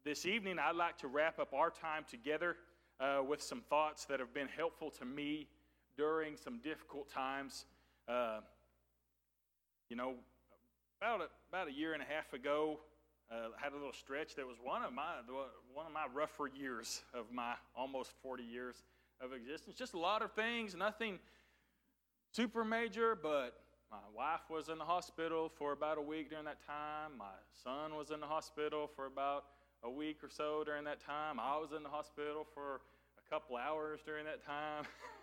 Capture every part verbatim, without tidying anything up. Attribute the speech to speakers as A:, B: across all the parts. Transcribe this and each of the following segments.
A: this evening, I'd like to wrap up our time together uh, with some thoughts that have been helpful to me during some difficult times. Uh, you know, about a, about a year and a half ago, uh, I had a little stretch that was one of my one of my rougher years of my almost forty years of existence. Just a lot of things, nothing super major, but my wife was in the hospital for about a week during that time. My son was in the hospital for about a week or so during that time. I was in the hospital for a couple hours during that time.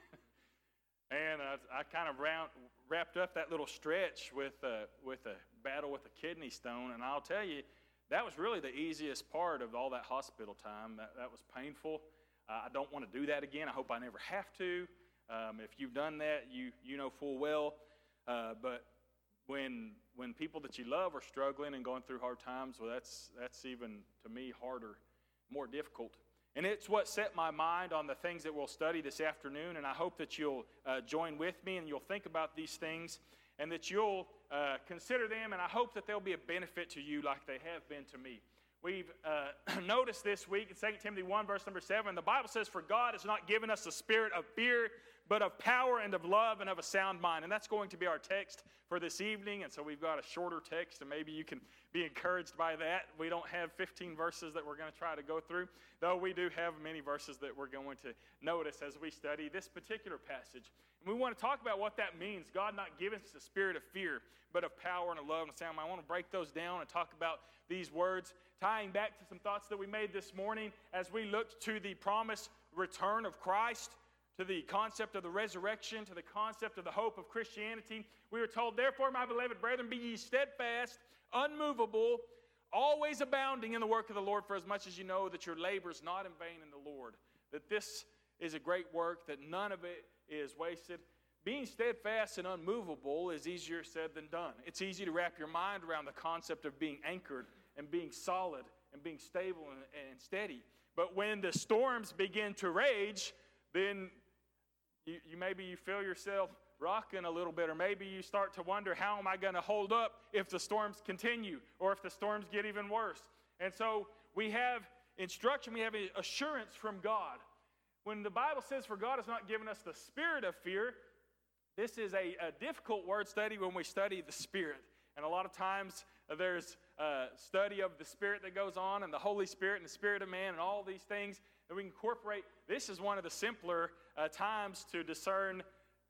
A: and I, I kind of round, wrapped up that little stretch with a, with a battle with a kidney stone. And I'll tell you, that was really the easiest part of all that hospital time. That, that was painful. Uh, I don't want to do that again. I hope I never have to. Um, if you've done that, you you know full well. Uh, but when when people that you love are struggling and going through hard times, well, that's that's even, to me, harder, more difficult. And it's what set my mind on the things that we'll study this afternoon, and I hope that you'll uh, join with me and you'll think about these things and that you'll uh, consider them, and I hope that they'll be a benefit to you like they have been to me. We've uh, noticed this week in Second Timothy one, verse number seven, the Bible says, "For God has not given us a spirit of fear, but of power and of love and of a sound mind." And that's going to be our text for this evening. And so we've got a shorter text, and maybe you can be encouraged by that. We don't have fifteen verses that we're going to try to go through, though we do have many verses that we're going to notice as we study this particular passage. And we want to talk about what that means. God not giving us a spirit of fear, but of power and of love and a sound mind. I want to break those down and talk about these words, tying back to some thoughts that we made this morning as we looked to the promised return of Christ, to the concept of the resurrection, to the concept of the hope of Christianity. We were told, "Therefore, my beloved brethren, be ye steadfast, unmovable, always abounding in the work of the Lord, for as much as you know that your labor is not in vain in the Lord." That this is a great work, that none of it is wasted. Being steadfast and unmovable is easier said than done. It's easy to wrap your mind around the concept of being anchored and being solid and being stable and, and steady. But when the storms begin to rage, then You, you maybe you feel yourself rocking a little bit, or maybe you start to wonder, how am I going to hold up if the storms continue, or if the storms get even worse? And so we have instruction, we have assurance from God. When the Bible says, "For God has not given us the spirit of fear," this is a, a difficult word study when we study the Spirit. And a lot of times uh, there's a study of the Spirit that goes on, and the Holy Spirit and the Spirit of man and all these things that we incorporate. This is one of the simpler uh, times to discern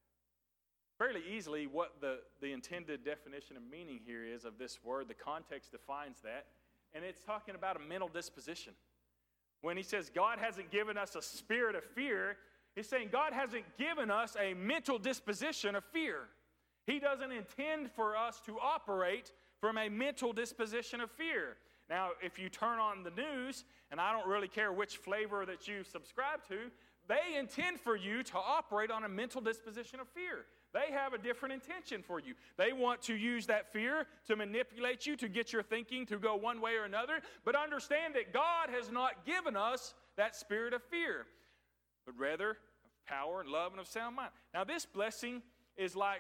A: fairly easily what the, the intended definition and meaning here is of this word. The context defines that, and it's talking about a mental disposition. When he says God hasn't given us a spirit of fear, he's saying God hasn't given us a mental disposition of fear. He doesn't intend for us to operate from a mental disposition of fear. Now, if you turn on the news, and I don't really care which flavor that you subscribe to, they intend for you to operate on a mental disposition of fear. They have a different intention for you. They want to use that fear to manipulate you, to get your thinking to go one way or another. But understand that God has not given us that spirit of fear, but rather of power and love and of sound mind. Now, this blessing is like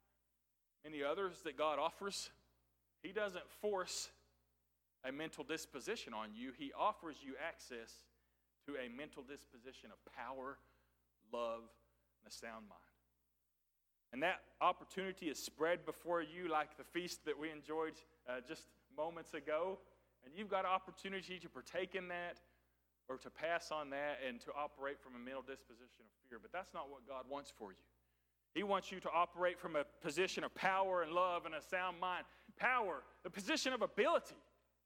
A: many others that God offers. He doesn't force a mental disposition on you. He offers you access to a mental disposition of power, love, and a sound mind. And that opportunity is spread before you like the feast that we enjoyed uh, just moments ago. And you've got an opportunity to partake in that, or to pass on that, and to operate from a mental disposition of fear. But that's not what God wants for you. He wants you to operate from a position of power and love and a sound mind. Power, the position of ability.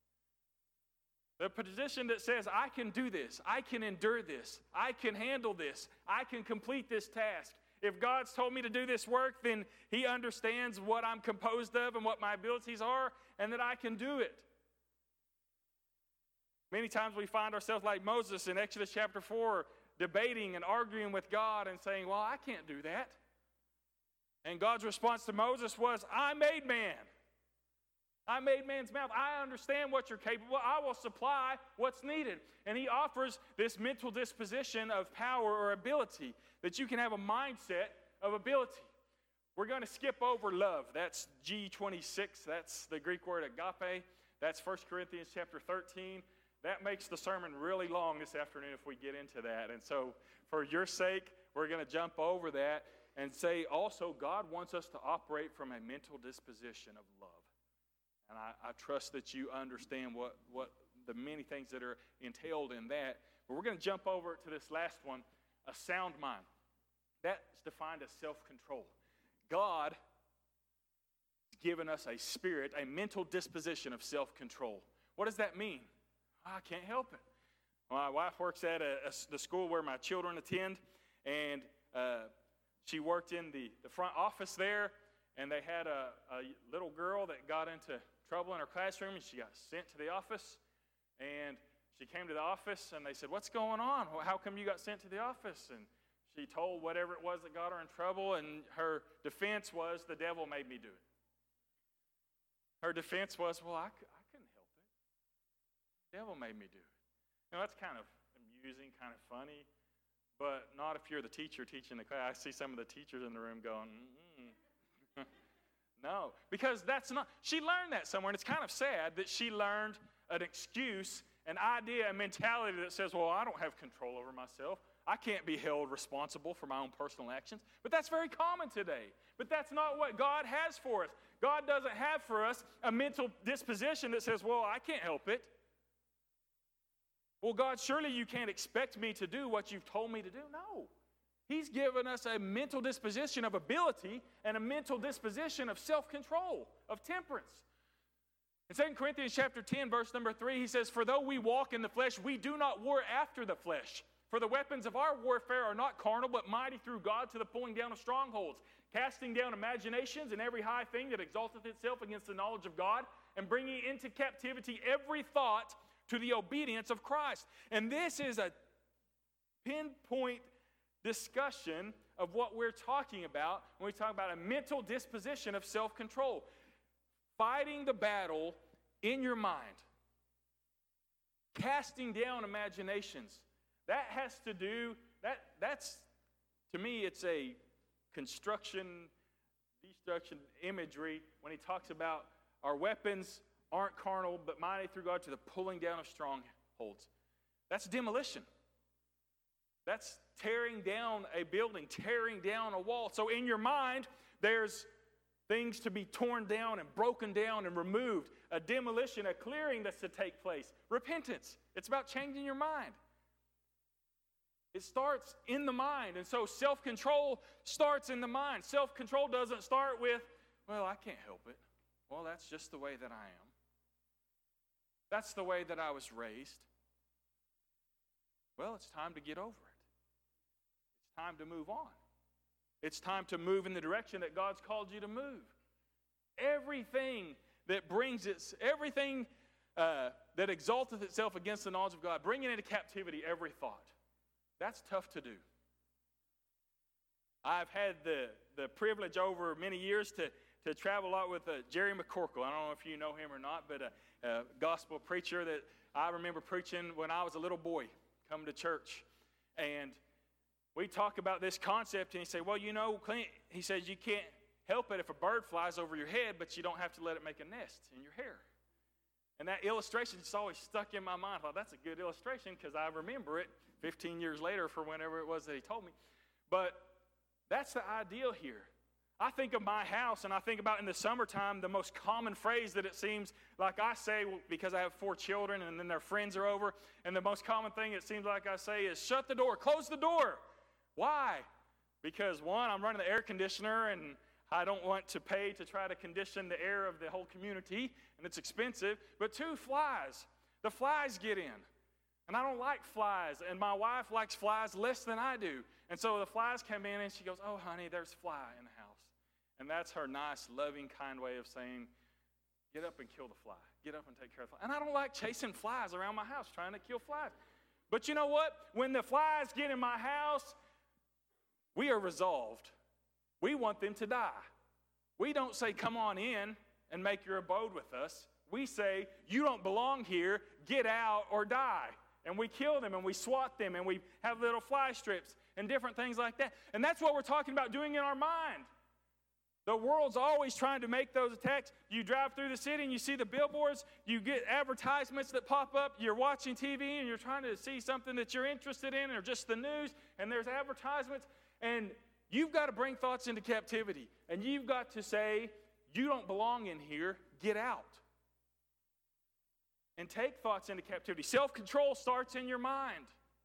A: The position that says, I can do this, I can endure this, I can handle this, I can complete this task. If God's told me to do this work, then He understands what I'm composed of and what my abilities are, and that I can do it. Many times we find ourselves like Moses in Exodus chapter four, debating and arguing with God and saying, well, I can't do that. And God's response to Moses was, I made man. I made man's mouth. I understand what you're capable of. I will supply what's needed. And He offers this mental disposition of power or ability, that you can have a mindset of ability. We're going to skip over love. That's G twenty-six. That's the Greek word agape. That's First Corinthians chapter thirteen. that makes the sermon really long this afternoon if we get into that. And so for your sake, we're going to jump over that and say also God wants us to operate from a mental disposition of love. And I, I trust that you understand what, what the many things that are entailed in that. But we're going to jump over to this last one, a sound mind. That's defined as self-control. God has given us a spirit, a mental disposition of self-control. What does that mean? I can't help it. My wife works at a, a, the school where my children attend, and uh, she worked in the, the front office there, and they had a, a little girl that got into trouble in her classroom, and she got sent to the office. And she came to the office, and they said, "What's going on? Well, how come you got sent to the office?" And she told whatever it was that got her in trouble, and her defense was, "The devil made me do it." Her defense was, "Well, I, I couldn't help it. The devil made me do it." Now, that's kind of amusing, kind of funny, but not if you're the teacher teaching the class. I see some of the teachers in the room going, mm-hmm. No, because that's not, she learned that somewhere, and it's kind of sad that she learned an excuse, an idea, a mentality that says, well, I don't have control over myself. I can't be held responsible for my own personal actions. But that's very common today. But that's not what God has for us. God doesn't have for us a mental disposition that says, well, I can't help it. Well, God, surely you can't expect me to do what you've told me to do. No. He's given us a mental disposition of ability and a mental disposition of self-control, of temperance. In Second Corinthians chapter ten, verse number three, he says, "For though we walk in the flesh, we do not war after the flesh. For the weapons of our warfare are not carnal, but mighty through God to the pulling down of strongholds, casting down imaginations and every high thing that exalteth itself against the knowledge of God, and bringing into captivity every thought to the obedience of Christ." And this is a pinpoint discussion of what we're talking about when we talk about a mental disposition of self-control. Fighting the battle in your mind. Casting down imaginations. That has to do, that that's, to me, it's a construction, destruction imagery when he talks about our weapons aren't carnal, but mighty through God to the pulling down of strongholds. That's demolition. That's tearing down a building, tearing down a wall. So in your mind, there's things to be torn down and broken down and removed. A demolition, a clearing that's to take place. Repentance. It's about changing your mind. It starts in the mind. And so self-control starts in the mind. Self-control doesn't start with, well, I can't help it. Well, that's just the way that I am. That's the way that I was raised. Well, it's time to get over it. It's time to move on. It's time to move in the direction that God's called you to move. Everything that brings its, everything uh, that exalteth itself against the knowledge of God, bringing into captivity every thought. That's tough to do. I've had the, the privilege over many years to, to travel a lot with uh, Jerry McCorkle. I don't know if you know him or not, but a, a gospel preacher that I remember preaching when I was a little boy, coming to church. And we talk about this concept, and he said, well, you know, Clint, he says, you can't help it if a bird flies over your head, but you don't have to let it make a nest in your hair. And that illustration just always stuck in my mind. I thought, that's a good illustration because I remember it fifteen years later for whenever it was that he told me. But that's the ideal here. I think of my house, and I think about in the summertime, the most common phrase that it seems like I say, because I have four children and then their friends are over, and the most common thing it seems like I say is, shut the door, close the door. Why? Because one, I'm running the air conditioner, and I don't want to pay to try to condition the air of the whole community, and it's expensive. But two, flies. The flies get in. And I don't like flies, and my wife likes flies less than I do. And so the flies come in, and she goes, oh, honey, there's fly in the house. And that's her nice, loving, kind way of saying, get up and kill the fly. Get up and take care of the fly. And I don't like chasing flies around my house, trying to kill flies. But you know what? When the flies get in my house, we are resolved. We want them to die. We don't say, come on in and make your abode with us. We say, you don't belong here, get out or die. And we kill them and we swat them and we have little fly strips and different things like that. And that's what we're talking about doing in our mind. The world's always trying to make those attacks. You drive through the city and you see the billboards, you get advertisements that pop up, you're watching T V and you're trying to see something that you're interested in or just the news, and there's advertisements, and you've got to bring thoughts into captivity. And you've got to say, you don't belong in here, get out. And take thoughts into captivity. Self-control starts in your mind.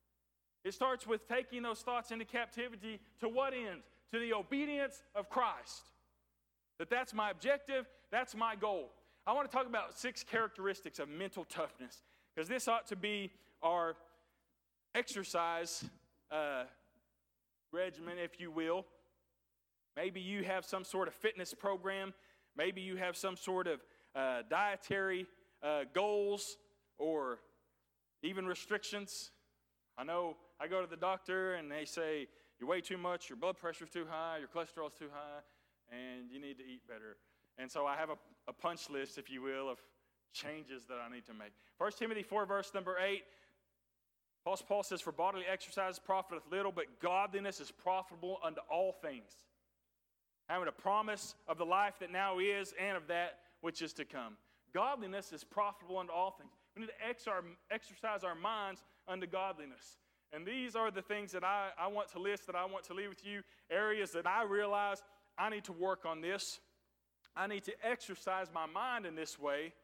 A: It starts with taking those thoughts into captivity to what end? To the obedience of Christ. That that's my objective, that's my goal. I want to talk about six characteristics of mental toughness, because this ought to be our exercise uh, regimen, if you will. Maybe you have some sort of fitness program. Maybe you have some sort of uh, dietary uh, goals or even restrictions. I know I go to the doctor and they say, you weigh too much, your blood pressure's too high, your cholesterol's too high, and you need to eat better. And so I have a, a punch list, if you will, of changes that I need to make. First Timothy four, verse number eight, Paul says, for bodily exercise profiteth little, but godliness is profitable unto all things, having a promise of the life that now is and of that which is to come. Godliness is profitable unto all things. We need to ex- our, exercise our minds unto godliness. And these are the things that I, I want to list, that I want to leave with you, areas that I realize I need to work on this. I need to exercise my mind in this way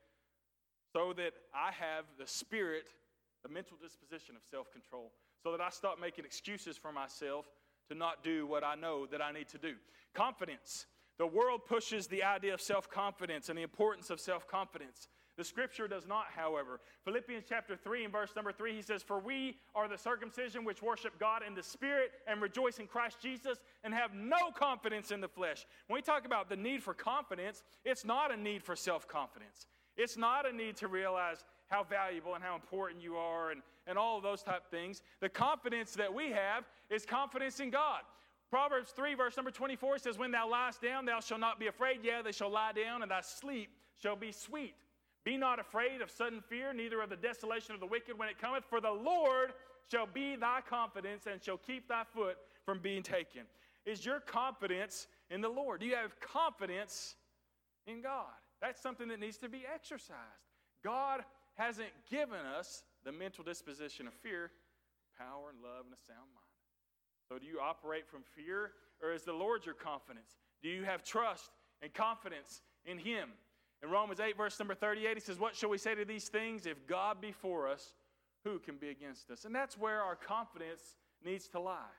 A: so that I have the spirit, the mental disposition of self-control, so that I stop making excuses for myself to not do what I know that I need to do. Confidence. The world pushes the idea of self-confidence and the importance of self-confidence. The Scripture does not, however. Philippians chapter three and verse number three, he says, for we are the circumcision which worship God in the Spirit and rejoice in Christ Jesus and have no confidence in the flesh. When we talk about the need for confidence, it's not a need for self-confidence. It's not a need to realize how valuable and how important you are and, and all of those type things. The confidence that we have is confidence in God. Proverbs three, verse number twenty-four says, when thou liest down, thou shalt not be afraid. Yea, they shall lie down, and thy sleep shall be sweet. Be not afraid of sudden fear, neither of the desolation of the wicked when it cometh, for the Lord shall be thy confidence and shall keep thy foot from being taken. Is your confidence in the Lord? Do you have confidence in God? That's something that needs to be exercised. God hasn't given us the mental disposition of fear, power, and love, and a sound mind. So do you operate from fear, or is the Lord your confidence? Do you have trust and confidence in Him? In Romans eight, verse number thirty-eight, he says, what shall we say to these things? If God be for us, who can be against us? And that's where our confidence needs to lie.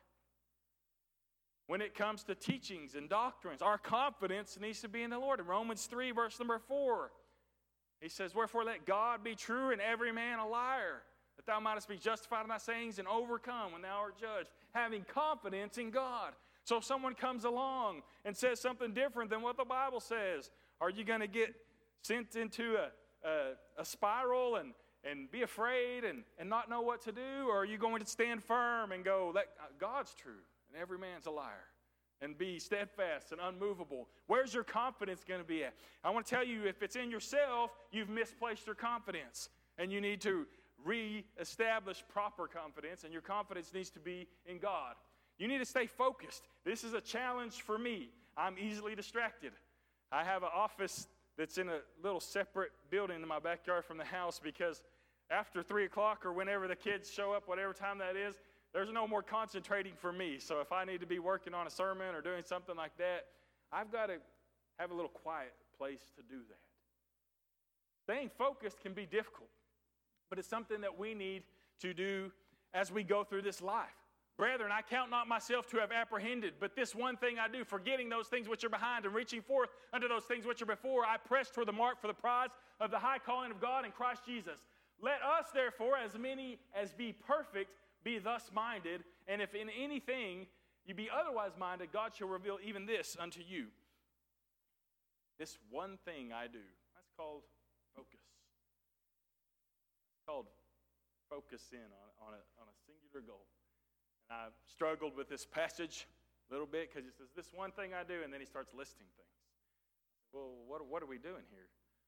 A: When it comes to teachings and doctrines, our confidence needs to be in the Lord. In Romans three, verse number four, he says, wherefore let God be true and every man a liar, that thou mightest be justified in thy sayings and overcome when thou art judged. Having confidence in God. So if someone comes along and says something different than what the Bible says, are you going to get sent into a, a, a spiral and, and be afraid and, and not know what to do? Or are you going to stand firm and go, let, God's true and every man's a liar, and be steadfast and unmovable? Where's your confidence going to be at? I want to tell you, if it's in yourself, you've misplaced your confidence, and you need to re-establish proper confidence, and your confidence needs to be in God. You need to stay focused. This is a challenge for me. I'm easily distracted. I have an office that's in a little separate building in my backyard from the house, because after three o'clock or whenever the kids show up, whatever time that is, there's no more concentrating for me. So if I need to be working on a sermon or doing something like that, I've got to have a little quiet place to do that. Staying focused can be difficult, but it's something that we need to do as we go through this life. Brethren, I count not myself to have apprehended, but this one thing I do, forgetting those things which are behind and reaching forth unto those things which are before, I press toward the mark for the prize of the high calling of God in Christ Jesus. Let us, therefore, as many as be perfect, be thus minded, and if in anything you be otherwise minded, God shall reveal even this unto you. This one thing I do, that's called focus. It's called focus in on, on, a, on a singular goal. And I've struggled with this passage a little bit, because he says, this one thing I do, and then he starts listing things. Well, what, what are we doing here?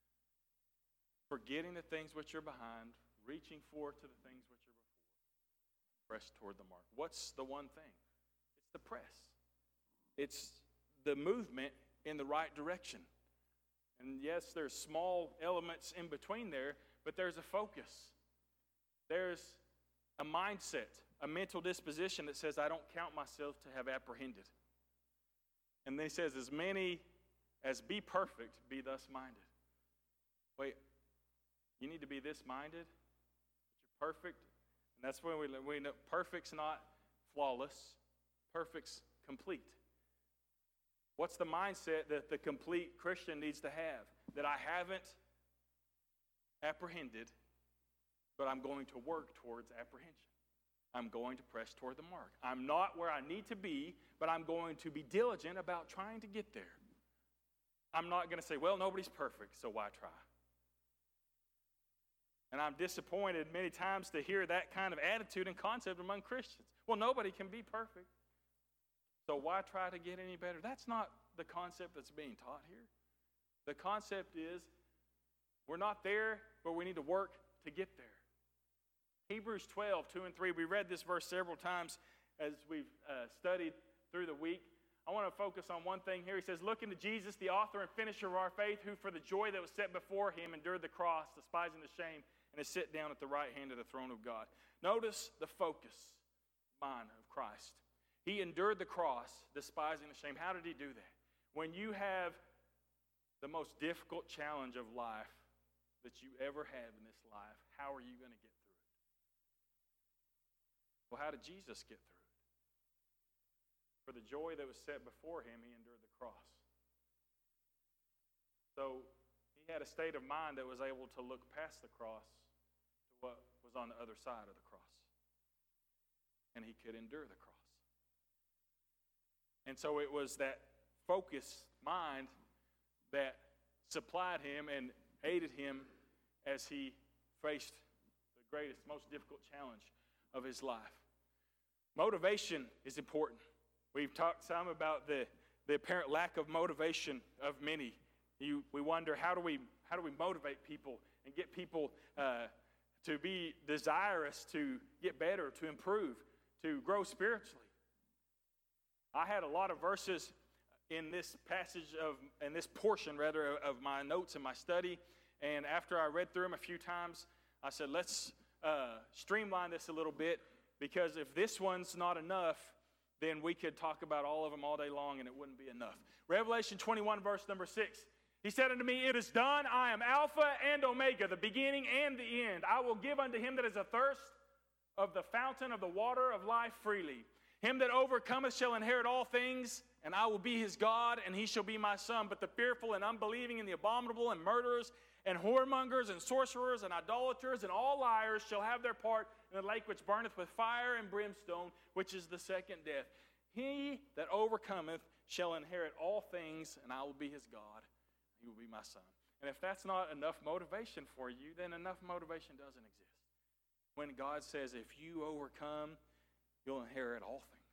A: Forgetting the things which are behind, reaching forth to the things which are before, press toward the mark. What's the one thing? It's the press. It's the movement in the right direction. And yes, there's small elements in between there, but there's a focus. There's a mindset, a mental disposition that says, I don't count myself to have apprehended. And then he says, as many as be perfect, be thus minded. Wait, you need to be this minded? That you're perfect? And that's when we, we know perfect's not flawless. Perfect's complete. What's the mindset that the complete Christian needs to have? That I haven't apprehended, but I'm going to work towards apprehension. I'm going to press toward the mark. I'm not where I need to be, but I'm going to be diligent about trying to get there. I'm not going to say, well, nobody's perfect, so why try? And I'm disappointed many times to hear that kind of attitude and concept among Christians. Well, nobody can be perfect, so why try to get any better? That's not the concept that's being taught here. The concept is we're not there, but we need to work to get there. Hebrews twelve, two and three, we read this verse several times as we've uh, studied through the week. I want to focus on one thing here. He says, look into Jesus, the author and finisher of our faith, who for the joy that was set before him endured the cross, despising the shame, and is set down at the right hand of the throne of God. Notice the focus, mind of Christ. He endured the cross, despising the shame. How did he do that? When you have the most difficult challenge of life that you ever have in this life, how are you going to get through it? Well, how did Jesus get through it? For the joy that was set before him, he endured the cross. So he had a state of mind that was able to look past the cross to what was on the other side of the cross. And he could endure the cross. And so it was that focused mind that supplied him and aided him as he faced the greatest, most difficult challenge of his life. Motivation is important. We've talked some about the, the apparent lack of motivation of many. You, we wonder, how do we how do we motivate people and get people uh, to be desirous to get better, to improve, to grow spiritually? I had a lot of verses in this passage of, in this portion rather, of my notes and my study, and after I read through them a few times, I said, let's uh, streamline this a little bit, because if this one's not enough, then we could talk about all of them all day long and it wouldn't be enough. Revelation twenty-one, verse number six. He said unto me, it is done. I am Alpha and Omega, the beginning and the end. I will give unto him that is athirst of the fountain of the water of life freely. Him that overcometh shall inherit all things, and I will be his God, and he shall be my son. But the fearful and unbelieving and the abominable and murderers and whoremongers and sorcerers and idolaters and all liars shall have their part in the lake which burneth with fire and brimstone, which is the second death. He that overcometh shall inherit all things, and I will be his God. He will be my son. And if that's not enough motivation for you, then enough motivation doesn't exist. When God says, if you overcome, you'll inherit all things.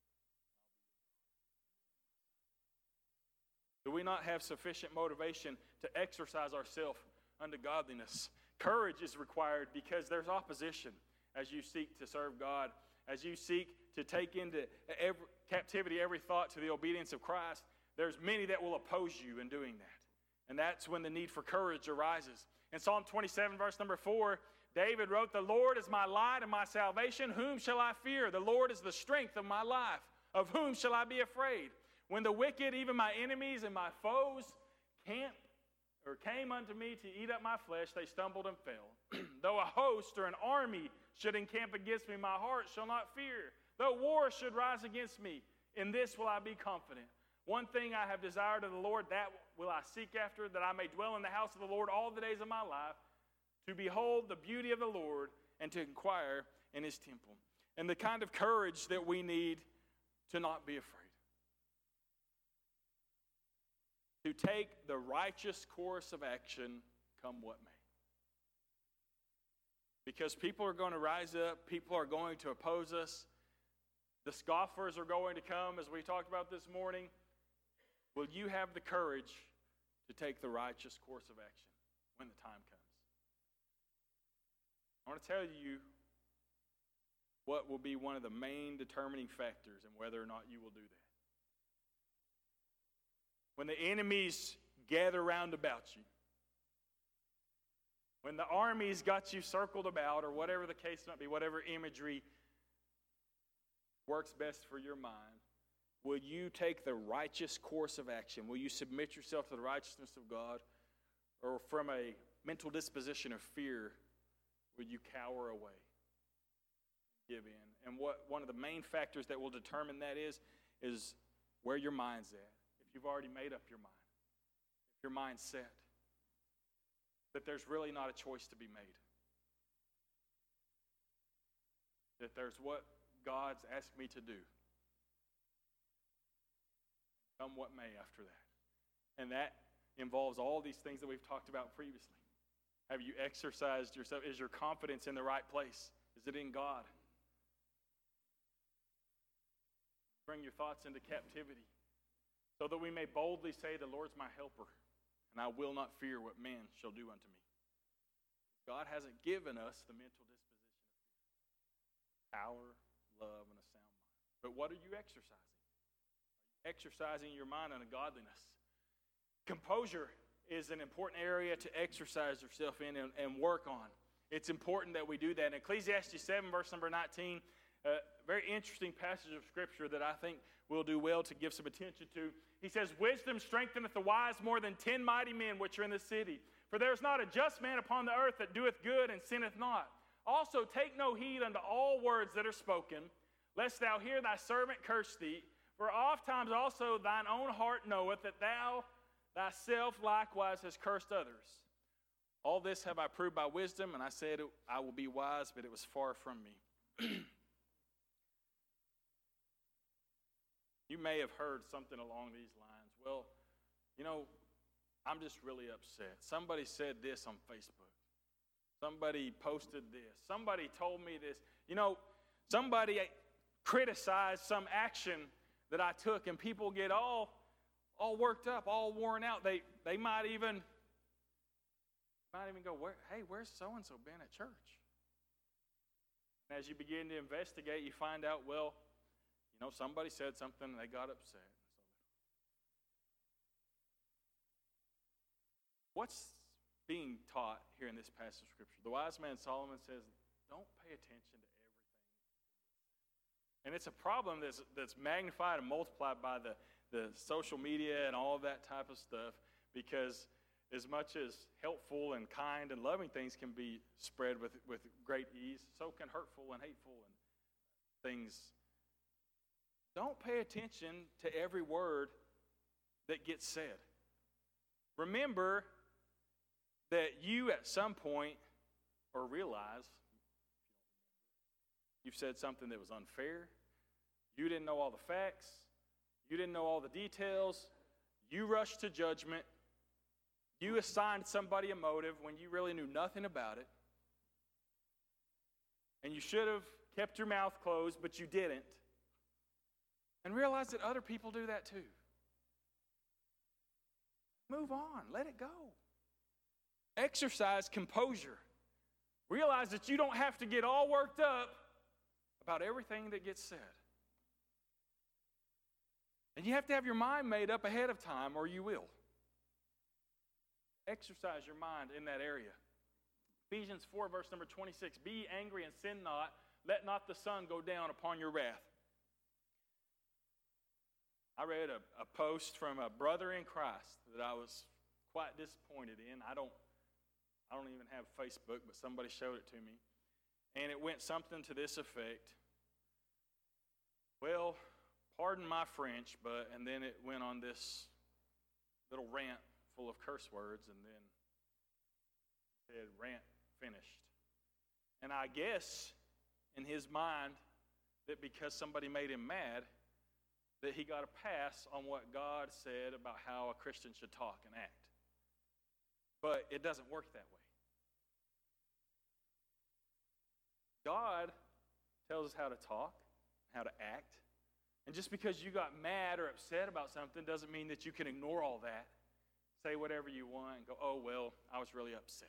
A: Do we not have sufficient motivation to exercise ourselves unto godliness? Courage is required because there's opposition as you seek to serve God, as you seek to take into every, captivity every thought to the obedience of Christ. There's many that will oppose you in doing that. And that's when the need for courage arises. In Psalm twenty-seven, verse number four, David wrote, the Lord is my light and my salvation. Whom shall I fear? The Lord is the strength of my life. Of whom shall I be afraid? When the wicked, even my enemies and my foes, camp or came unto me to eat up my flesh, they stumbled and fell. Though a host or an army should encamp against me, my heart shall not fear. Though war should rise against me, in this will I be confident. One thing I have desired of the Lord, that will I seek after, that I may dwell in the house of the Lord all the days of my life, to behold the beauty of the Lord and to inquire in his temple. And the kind of courage that we need to not be afraid. To take the righteous course of action, come what may. Because people are going to rise up, people are going to oppose us. The scoffers are going to come, as we talked about this morning. Will you have the courage to take the righteous course of action when the time comes? I want to tell you what will be one of the main determining factors in whether or not you will do that. when the enemies gather round about you, when the army's got you circled about, or whatever the case might be, whatever imagery works best for your mind, will you take the righteous course of action? Will you submit yourself to the righteousness of God? Or from a mental disposition of fear, will you cower away, give in? And what one of the main factors that will determine that is, is where your mind's at. If you've already made up your mind, if your mind's set, that there's really not a choice to be made. That there's what God's asked me to do. Come what may after that. And that involves all these things that we've talked about previously. Have you exercised yourself? Is your confidence in the right place? Is it in God? Bring your thoughts into captivity so that we may boldly say, the Lord's my helper, and I will not fear what man shall do unto me. God hasn't given us the mental disposition of fear. Power, love, and a sound mind. But what are you exercising? Are you exercising your mind unto godliness? Composure is an important area to exercise yourself in and, and work on. It's important that we do that. In Ecclesiastes seven, verse number nineteen, a very interesting passage of Scripture that I think we'll do well to give some attention to. He says, wisdom strengtheneth the wise more than ten mighty men which are in the city. For there is not a just man upon the earth that doeth good and sinneth not. Also take no heed unto all words that are spoken, lest thou hear thy servant curse thee. For oft times also thine own heart knoweth that thou thyself likewise hast cursed others. All this have I proved by wisdom, and I said I will be wise, but it was far from me. You may have heard something along these lines. Well, you know, I'm just really upset. Somebody said this on Facebook. Somebody posted this. Somebody told me this. You know, somebody criticized some action that I took, and people get all, all worked up, all worn out. They, they might even, might even go, Where, hey, where's so-and-so been at church? And as you begin to investigate, you find out, well, you know, somebody said something and they got upset. What's being taught here in this passage of Scripture? The wise man Solomon says, don't pay attention to everything. And it's a problem that's, that's magnified and multiplied by the, the social media and all of that type of stuff, because as much as helpful and kind and loving things can be spread with, with great ease, so can hurtful and hateful and things. Don't pay attention to every word that gets said. Remember that you at some point, or realize, you've said something that was unfair. You didn't know all the facts. You didn't know all the details. You rushed to judgment. You assigned somebody a motive when you really knew nothing about it. And you should have kept your mouth closed, but you didn't. And realize that other people do that too. Move on. Let it go. Exercise composure. Realize that you don't have to get all worked up about everything that gets said. And you have to have your mind made up ahead of time, or you will. Exercise your mind in that area. Ephesians four, verse number twenty-six. Be ye angry and sin not. Let not the sun go down upon your wrath. I read a, a post from a brother in Christ that I was quite disappointed in. I don't, I don't even have Facebook, but somebody showed it to me. And it went something to this effect. Well, pardon my French, but, and then it went on this little rant full of curse words, and then said, rant finished. And I guess in his mind that because somebody made him mad, that he got a pass on what God said about how a Christian should talk and act. But it doesn't work that way. God tells us how to talk, how to act. And just because you got mad or upset about something doesn't mean that you can ignore all that, say whatever you want, and go, oh, well, I was really upset.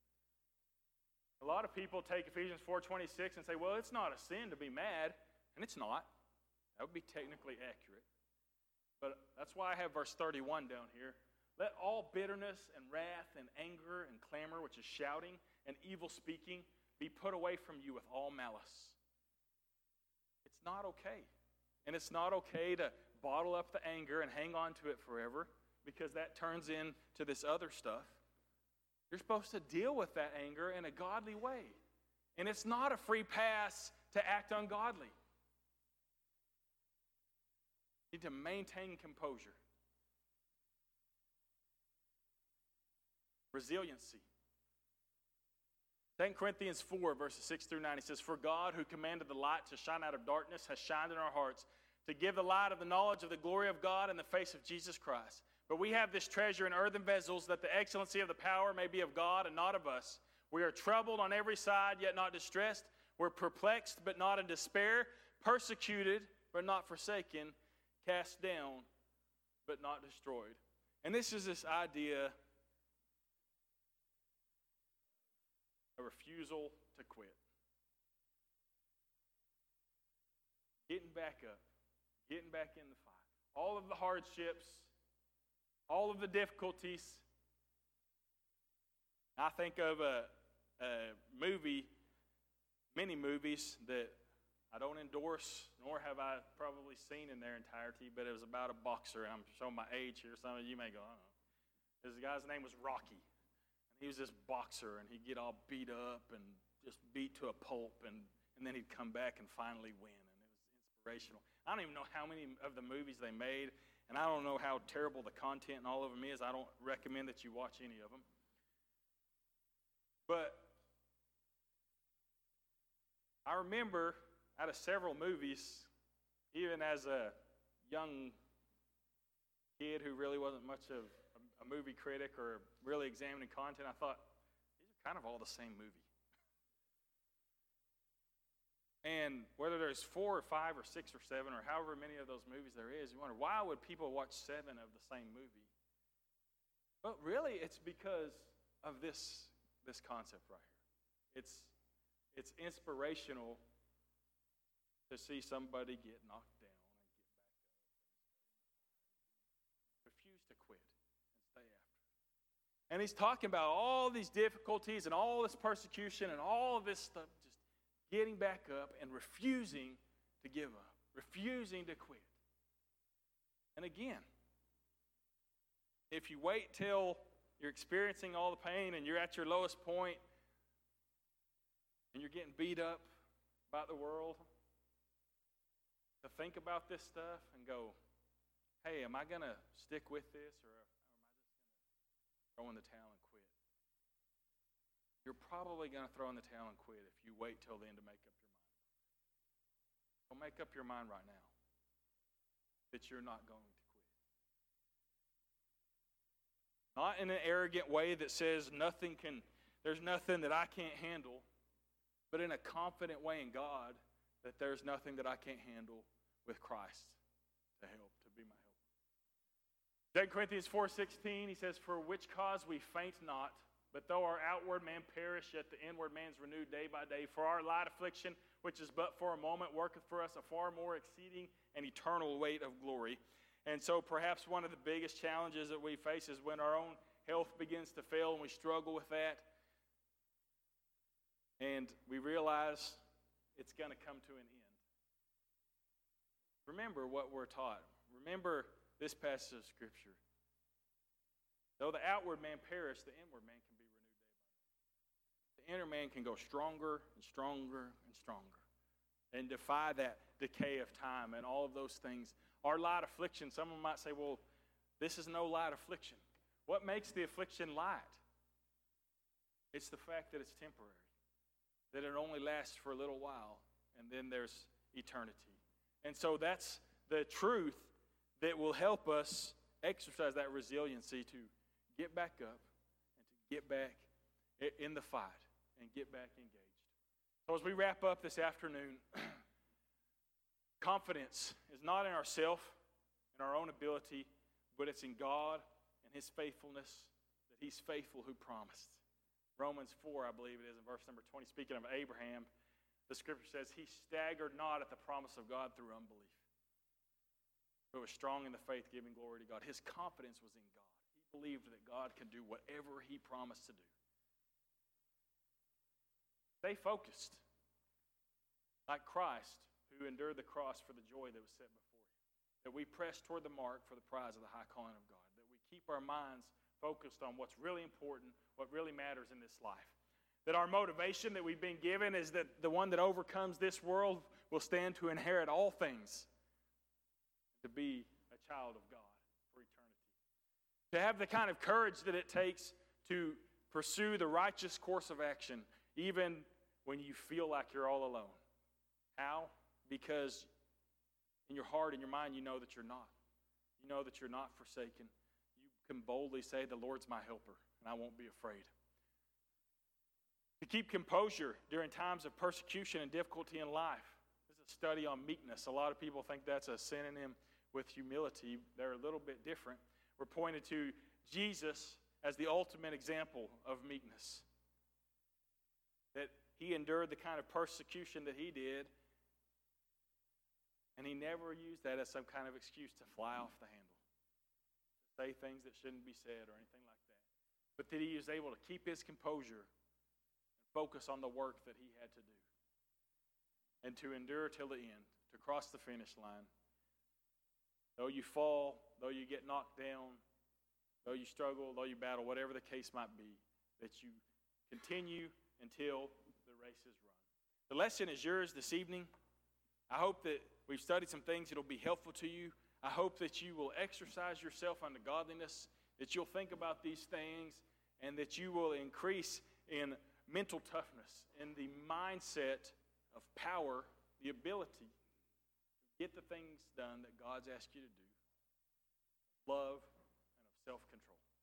A: A lot of people take Ephesians four twenty-six and say, well, it's not a sin to be mad, and it's not. That would be technically accurate. But that's why I have verse thirty-one down here. Let all bitterness and wrath and anger and clamor, which is shouting, and evil speaking, be put away from you with all malice. It's not okay. And it's not okay to bottle up the anger and hang on to it forever, because that turns into this other stuff. You're supposed to deal with that anger in a godly way. And it's not a free pass to act ungodly. You need to maintain composure. Resiliency. Second Corinthians four, verses six through nine, he says, For God, who commanded the light to shine out of darkness, has shined in our hearts to give the light of the knowledge of the glory of God in the face of Jesus Christ. But we have this treasure in earthen vessels, that the excellency of the power may be of God and not of us. We are troubled on every side, yet not distressed. We're perplexed, but not in despair. Persecuted, but not forsaken. Cast down, but not destroyed. And this is this idea, a refusal to quit. Getting back up. Getting back in the fight. All of the hardships, all of the difficulties. I think of a, a movie, many movies that I don't endorse, nor have I probably seen in their entirety, but it was about a boxer, and I'm showing my age here. Some of you may go, I don't know. This guy's name was Rocky. And he was this boxer, and he'd get all beat up and just beat to a pulp, and, and then he'd come back and finally win, and it was inspirational. I don't even know how many of the movies they made, and I don't know how terrible the content in all of them is. I don't recommend that you watch any of them. But I remember out of several movies, even as a young kid who really wasn't much of a movie critic or really examining content, I thought, these are kind of all the same movie. And whether there's four or five or six or seven or however many of those movies there is, you wonder, why would people watch seven of the same movie? But really, it's because of this, this concept right here. It's, it's inspirational to see somebody get knocked down and get back up and refuse to quit and stay after it. And he's talking about all these difficulties and all this persecution and all of this stuff, just getting back up and refusing to give up, refusing to quit. And again, if you wait till you're experiencing all the pain and you're at your lowest point and you're getting beat up by the world, to think about this stuff and go, hey, am I going to stick with this, or am I just going to throw in the towel and quit? You're probably going to throw in the towel and quit if you wait till then to make up your mind. So make up your mind right now that you're not going to quit. Not in an arrogant way that says nothing can, there's nothing that I can't handle, but in a confident way in God that there's nothing that I can't handle with Christ to help, to be my helper. Second Corinthians four sixteen, he says, For which cause we faint not, but though our outward man perish, yet the inward man is renewed day by day. For our light affliction, which is but for a moment, worketh for us a far more exceeding and eternal weight of glory. And so perhaps one of the biggest challenges that we face is when our own health begins to fail and we struggle with that. And we realize it's going to come to an end. Remember what we're taught. Remember this passage of Scripture. Though the outward man perish, the inward man can be renewed day by day. The inner man can go stronger and stronger and stronger and defy that decay of time and all of those things. Our light affliction, someone might say, well, this is no light affliction. What makes the affliction light? It's the fact that it's temporary, that it only lasts for a little while, and then there's eternity. And so that's the truth that will help us exercise that resiliency to get back up and to get back in the fight and get back engaged. So as we wrap up this afternoon, confidence is not in ourselves, in our own ability, but it's in God and His faithfulness, that He's faithful who promised. Romans four, I believe it is, in verse number twenty, speaking of Abraham, the Scripture says, he staggered not at the promise of God through unbelief. but was strong in the faith, giving glory to God. His confidence was in God. He believed that God can do whatever he promised to do. Stay focused, like Christ, who endured the cross for the joy that was set before him. That we press toward the mark for the prize of the high calling of God. That we keep our minds focused on what's really important, what really matters in this life. That our motivation that we've been given is that the one that overcomes this world will stand to inherit all things, to be a child of God for eternity. To have the kind of courage that it takes to pursue the righteous course of action, even when you feel like you're all alone. How? Because in your heart and your mind, you know that you're not. You know that you're not forsaken. You can boldly say, the Lord's my helper, and I won't be afraid. To keep composure during times of persecution and difficulty in life. This is a study on meekness. A lot of people think that's a synonym with humility. They're a little bit different. We're pointed to Jesus as the ultimate example of meekness. That he endured the kind of persecution that he did, and he never used that as some kind of excuse to fly off the handle, to say things that shouldn't be said or anything like that. But that he was able to keep his composure and focus on the work that he had to do, and to endure till the end, to cross the finish line. Though you fall, though you get knocked down, though you struggle, though you battle, whatever the case might be, that you continue until the race is run. The lesson is yours this evening. I hope that we've studied some things that will be helpful to you. I hope that you will exercise yourself unto godliness, that you'll think about these things, and that you will increase in mental toughness, in the mindset of power, the ability to get the things done that God's asked you to do, love, and of self-control.